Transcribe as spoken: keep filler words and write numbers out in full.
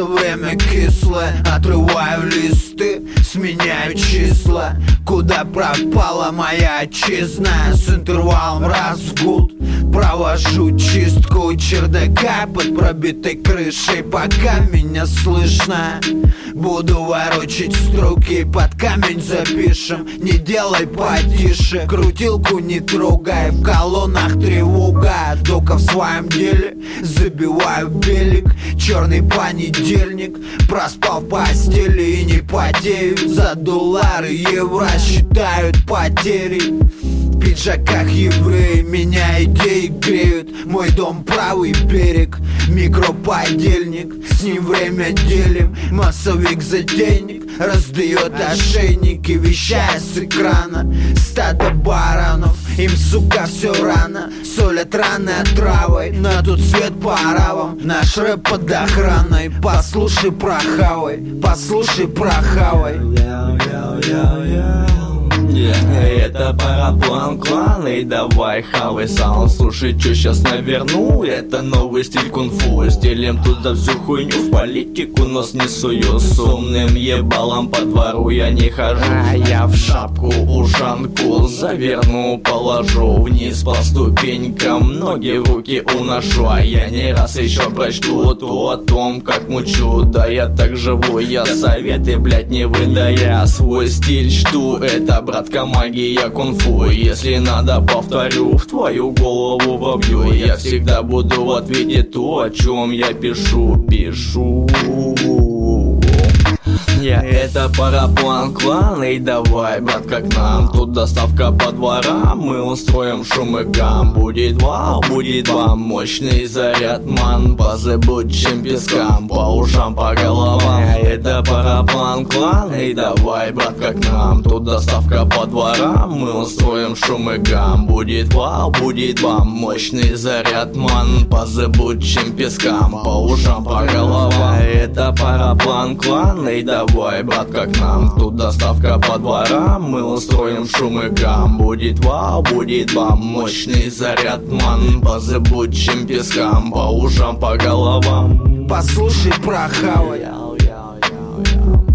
Кажется, время кислое, отрываю листы, сменяю числа. Куда пропала моя отчизна? С интервалом раз в год провожу чистку чердака под пробитой крышей. Пока меня слышно, буду ворочать струки, под камень запишем. Не делай потише, крутилку не трогай, в колоннах тревога. Только в своем деле забиваю белик. Черный понедельник, проспал в постели и не потею. За доллары евро считают потери. В пиджаках евреи меня идеи греют. Мой дом правый берег, микроподельник, с ним время делим. Массовик-затейник раздает ошейники, вещая с экрана. Стадо баранов, им, сука, все рано. Солят раны отравой, на тот свет по аравам. Наш рэп под охраной, послушай прохавай, послушай прохавай. Yeah. Это параплан клан, и давай хавай саунд. Слушай, чё щас наверну, это новый стиль кунг-фу. Стилем тут за всю хуйню, в политику нос не сую. С умным ебалом по двору я не хожу, а я в шапку ушанку заверну, положу вниз по ступенькам, ноги в руки уношу. А я не раз еще прочту то о том, как мучу. Да я так живу, я советы, блять, не выдая. Свой стиль чту, это, братка, магия кунг-фу. Если надо, повторю, в твою голову вобью. Я всегда буду в ответе то, о чем я пишу, пишу. Я это параплан клан, и давай, братка, к нам. Тут доставка по дворам, мы устроим шум и гам. Будет вау, будет вам мощный заряд, ман. По зыбучим пескам, по ушам, по головам. Это параплан клан, и давай, братка, к нам. Тут доставка по дворам, мы устроим шум и гам. Будет вау, будет вам мощный заряд, ман. По зыбучим пескам, по ушам, по головам. Это параплан клан, и давай, Давай, братка, к нам. Тут доставка по дворам, мы устроим шум и гам. Будет вау, будет вам мощный заряд, ман. По зыбучим пескам, по ушам, по головам. Послушай прохавай.